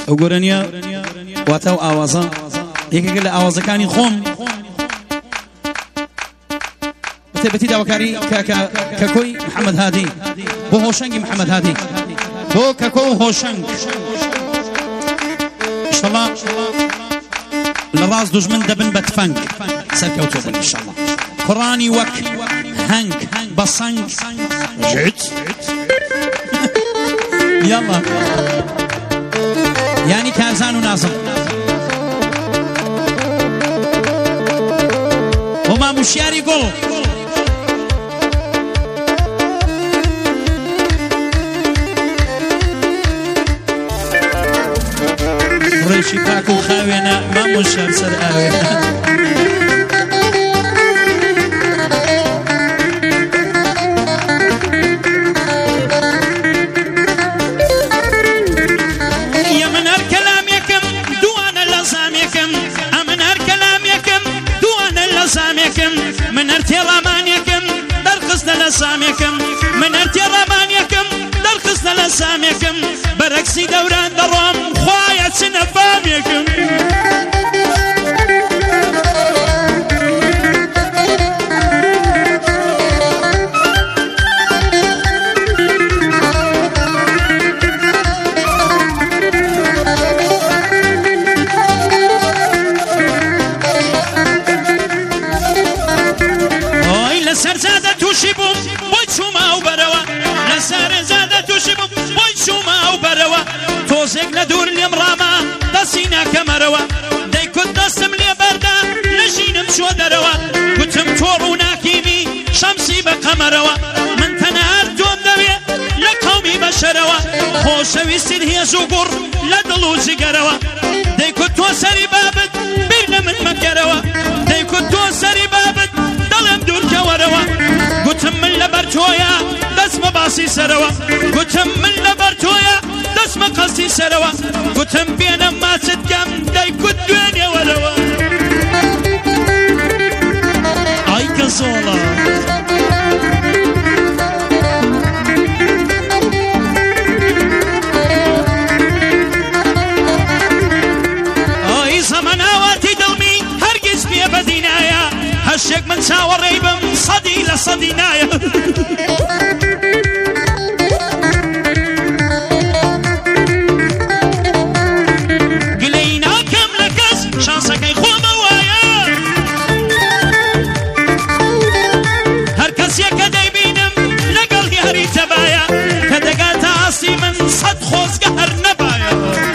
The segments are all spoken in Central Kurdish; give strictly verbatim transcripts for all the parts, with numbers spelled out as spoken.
وقرنيا واتو آوازا يكي قل آوازا كاني خوم بتي داوكاري ككوي محمد هادي بو هوشنگي محمد هادي بو ككو هوشنگ إن شاء الله لراس دجمن دبن بتفنگ سركوتوبن إن شاء الله قراني وك هنگ بصنگ جيت يلا يعني كارزان ونازم وما مشياري قول ريشي باكو خاوينا ما مشيار سر آوينا من ارتي رمانيكم درخصنا لساميكم من ارتي رمانيكم درخصنا لساميكم بركسي دوران دروم خوايا سنفاميكم توزيق لدور اليوم راما دسينا كمروا داي كنت دستم لي بردا لجين مشو دروا كنتم تورو ناكيمي شمسي بقمروا من تنار دوم دوي لقومي بشروا خوشوي سن هي زوقر لدلو زقروا داي كنت وسري بابد بيرنا من مكروا داي كنت وسري بابد دلم دور كوروا كنتم من لبرتويا دسم باسي سروا كنتم من لبرتويا دسم قصي سروا كتم بينا ما تتقم داي كدوين يا ولوا اي كسولا اي زمناواتي دلمي هرقز بيا بدينايا هالشيك من ساور ريبم صدي لصدينايا من صد خوز قهر نبايا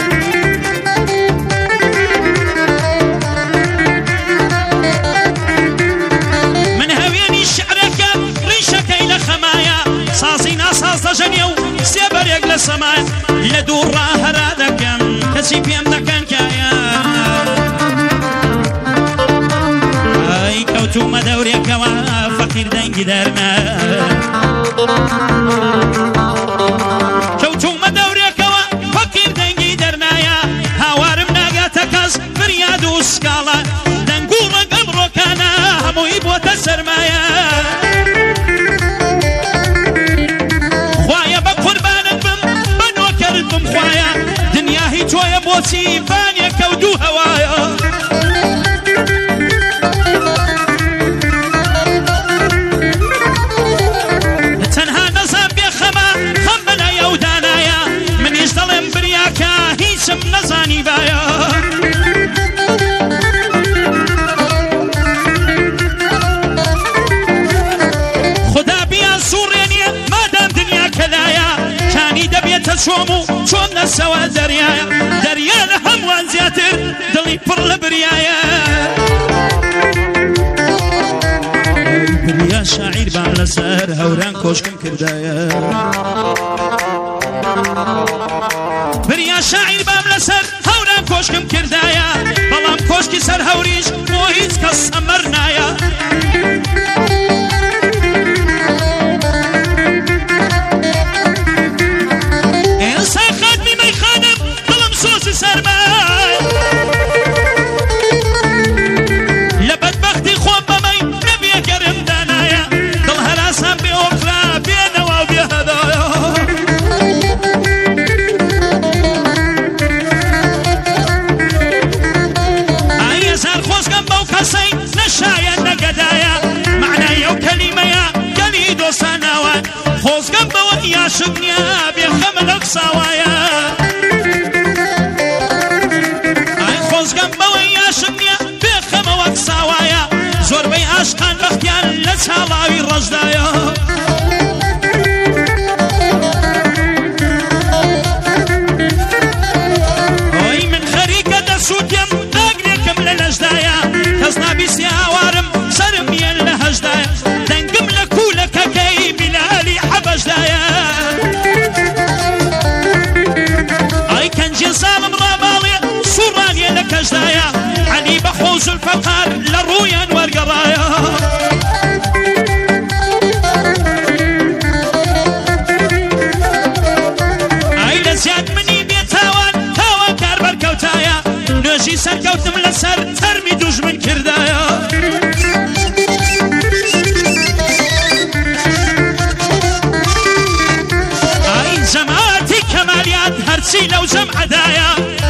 من هويني شعرك ريشك إلى خمايا صاصينا صاص جنيو سيبر يقل سمايا لدور راه رادكم كسي بيم كان كايا اي كوتو مدوريك فقير دنجي دارنا فرياد وسكالا دنقول قبرو كان همو يبوت سرمايا خوايا بقربانك بم بنو كربم خوايا دنيا هي تويا بوتي فانيا كودو هوايا تنها نظام بيخما خمنا يودانايا من يشتغل برياكا هي سم نزاني بايا شومو شوم نسوا دريايا دريانا هموان زياتر دلي برل بريايا بريا شاعر بعلى سهر هوران كوشكم كردايا بريا شاعر بعلى سهر هوران كوشكم كردايا بلام كوشكي سر هوريش موهيز كسمرنايا سرماي لبد بختي خوب بمي نبي كرم دنايا ضل هلاسا بأخرى بينا وبي هدايا عاشقنيا بيخم نقصاوايا ئای خۆزگەم بەوەی عاشقنیە بێخەمە وەک ساوایە زۆربەی عاشقان بەختیان لە چاڵاوی ڕەشدایە ئۆی من خەریکە دەسووتێم ئاگرێکم لە لەشدایە کەس نابیستی هاوارم سەرم یەن لە هەشدایە دەنگم لە کوولەکەکەی بیلالی حەبەشدایە ئای کەنجێ ساڵم ڕاباڵێ سوڕانیە لە کەشدایە عەلی بەخۆ و زولفەقار لە ڕوویان وەرگەڕایە ئای لە زیاد منی بێتاوان تاوان کار بەرکەوتایە نوێژی سەرکەوتم لەسەر تەرمی دوژمن کردایە ئای جەماعەتی کەمالیات هەرچی لەو جەمعەدایە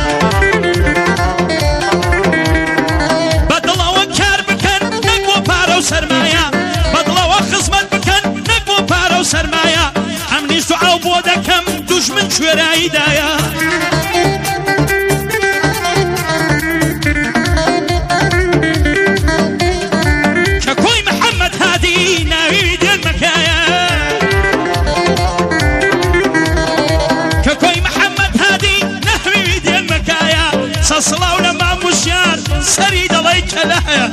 بەدڵەوە کار بکەن نەک بۆ پارە و سەرمایە بەدڵەوە خزمەت بکەن نەک بۆ پارە و سەرمایە ئەمنیش دوعاو بۆ دەکەم دوژمن کوێراییدایە کە کۆی محەممەد هادی ناوی دێنمەکایە کە کۆی محەممەد هادی ناوی دێنمەکایە سەسڵاو لە ماموشیان سەری دەڵی کەلایە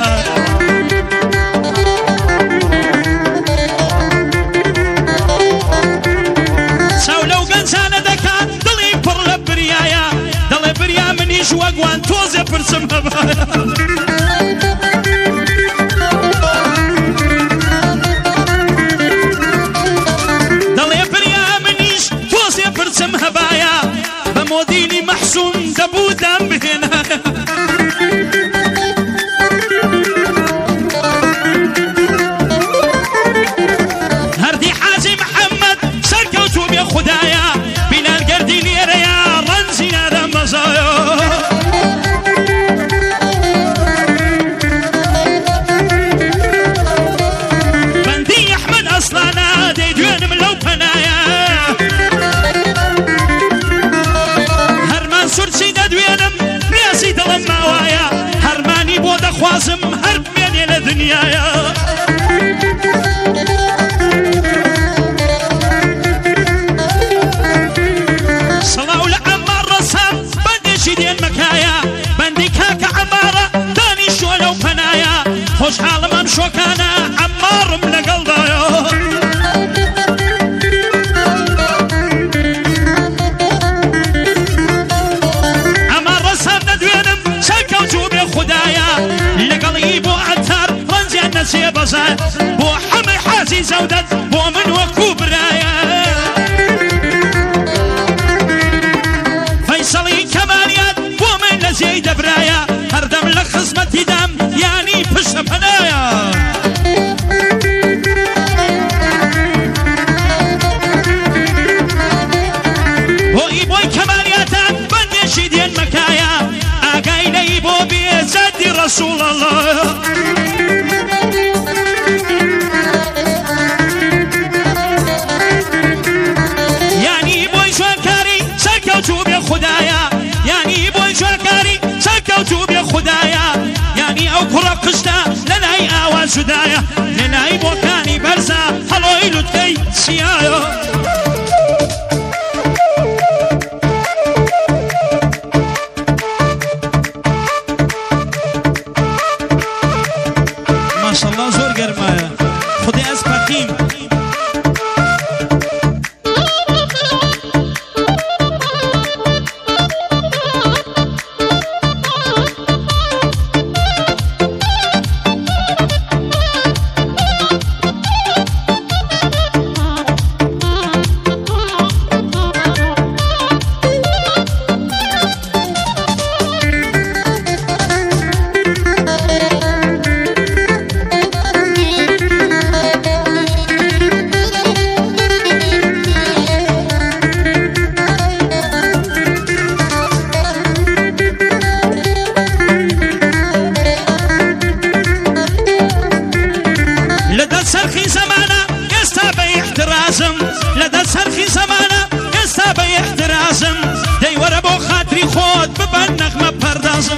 چاو لەو گەنجانە دەکات دڵی پڕ لە بریایە دەڵێ بریا منیش وەگوان تۆزێ پرسم هەبایە دەڵێ بریا منیش تۆزێ پرسم هەبایە بە مۆدیلی مەحسوون دەبوو دام بهێنایە هەردی حاجی محەممەد سەرکەوتوو بێ خودایە بینارگەردی لێرەیە ڕەنجی نادە مەزایە بەندی ئەحمەد ئەسڵانە دەیدوێنم لەو پەنایە هەرمان سورچی دەدوێنم ڕێزی دڵم ماوایە هەرمانی بۆ دەخوازم هەر بمێنێ لە دنیایە سەڵاو لە عەمار ڕەسام بەندێکی دێنمەکایە بەندی کاکە عەمارە دانیشتووە لەو پەنایە خۆشحاڵم ئەم شۆکانە عەمارم لەگەڵدایە عەمار ڕەسام دەدوێنم سەرکەوتوو بێ خودایە لەگەڵی بۆ عەتار ڕەنجیان نەچێ بەزار بۆ حەمەی حاجی زەودەت بۆ من وەکوو برایە فەیسەڵی کەمالیات بۆ من لە جێی دەبرایە هەردەم لە خزمەتی دام یانی پشتە پەنایە بۆی بۆی کەمالیاتان بەندێکی دێنمەکایە ئاگای لەی بۆ بێزەدی ڕەسوڵ ئەڵڵا یانی بۆی شوێنکاری سەرکەوتوو بێ خودایە یانی بۆی شوێنکاری سەرکەوتوو بێ خودایە یانی ئەو کوڕە قشتە لە لای ئاوا جودایە لە لای بۆکانی بەرزە هەڵۆی لوتکەی چیایە ماشەڵڵا زۆر گەرمایە خودی ئەس پەقیم نازم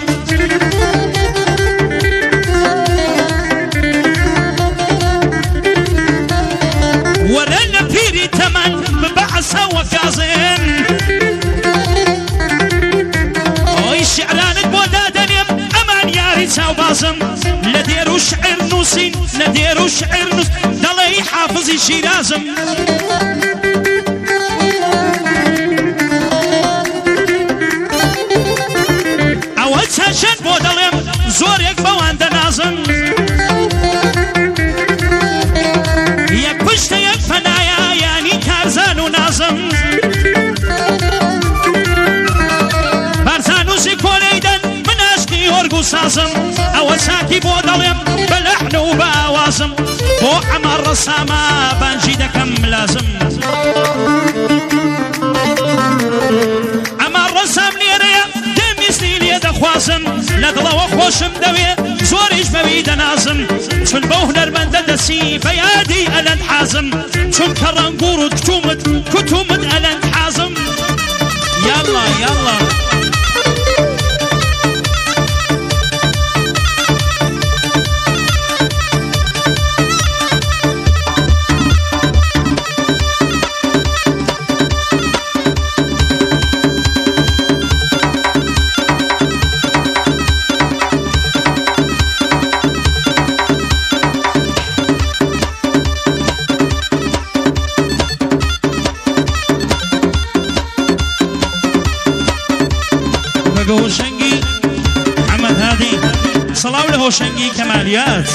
ورنا بيري تمن ببعثها وكازن اوي شعرانك بودا دنيم امان ياري تاو بازم لديرو شعر نوسين لديرو شعر نوس دلي حافظي شيرازم اول تاشن بودلم زوريك بوان دنازم يك پشت يك فنايا يعني كارزان ونازم بارزانو سيكوليدن من عشقي هرقو سازم اول ساكي بودلم بلحن وباوازم بو عمر رساما بانجي دكم لازم عمر رسام ليريا دميزني لي دخوازم لدلو خوشم دوي زوريش بوي دنازم چون بوهنر من ددسي بيادي ألند حازم چون كرنقورو كتومت كتومت ألند حازم يلا يلا هوشنگی محمد هادي صلاة لهوشنگی كماليات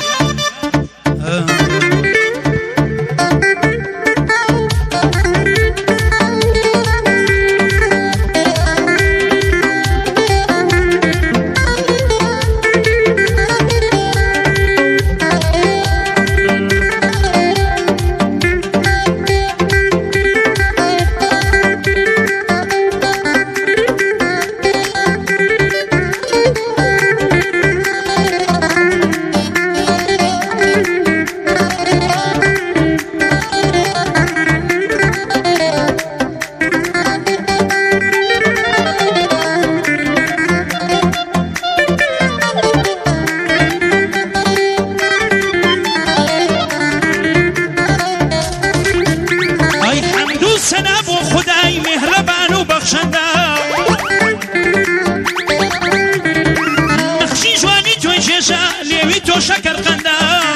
شكر قندا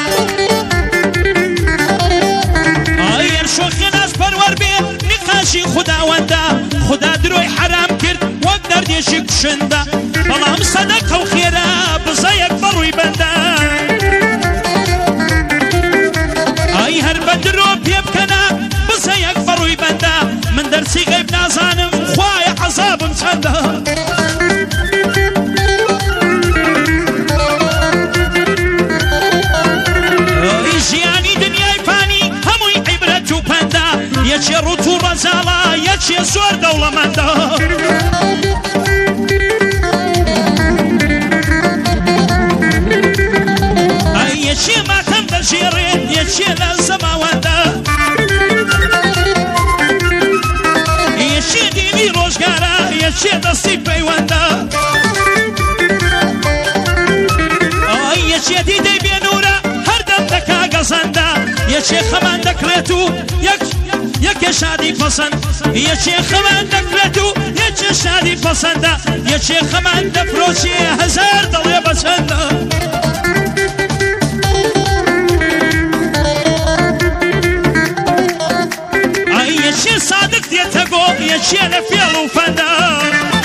اير شوخي ناس برور بي نقاشي خدا وندا خدا دروي حرام كرد وقدر ديشك شندا بلام صدقه وخيره بزيك بروي بندا اي هر بدرو بيبكنا بزيك بروي بندا من درسي غيب نازانم خوايا عذاب مسندا يشي روتو رزالا يشي زور دولة مندا يشي ما كان بشيرين يشي لازم وندا يشي ديني روشقارا يشي دستي بيوندا يشي دي دي بينورا هردم دكا قصندا يشي خمان دكريتو يك يك شادي پسند يا شيخ من دكرتو يا شادي پسند يا شيخ من دفروشي هزار دل بسند اي يا شيخ صادق يتقو يا شيخ نفيل وفندا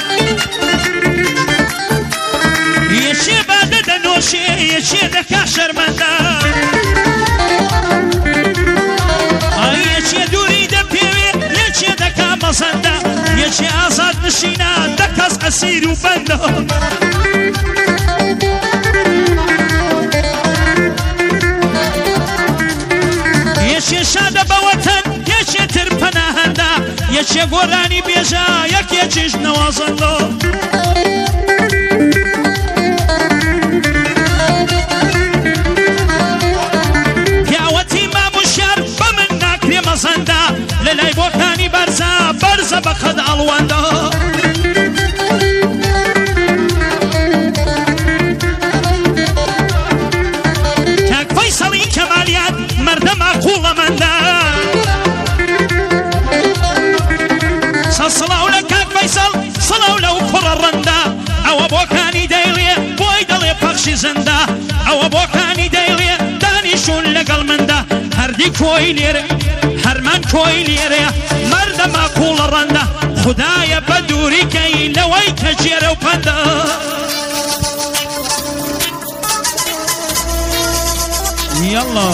يا شيخ بعد دنوشي يا شيخ دكا شرمندا اي يا شيخ دوري مصندا يشي آزاد نشينا دكاز أسير وبندا يشي شاد بوطن يشي ترپنا هندا يشي قراني بيجا يك يجيش نوازندا ياوتي ما مشار بمن ناكري مصندا للاي بوكاني برزا برزا بخد الواندا بەخشی زندا ئەوە بۆکانی دەیڵێ دانیشون لەگەڵ مندا هەردی کۆی لێرە هەرمان کۆی لێرەیە مەردەما کوڵە ڕەندا خودایە بە دووریکەی لەوەی کە جێرە و پەندا یەڵڵا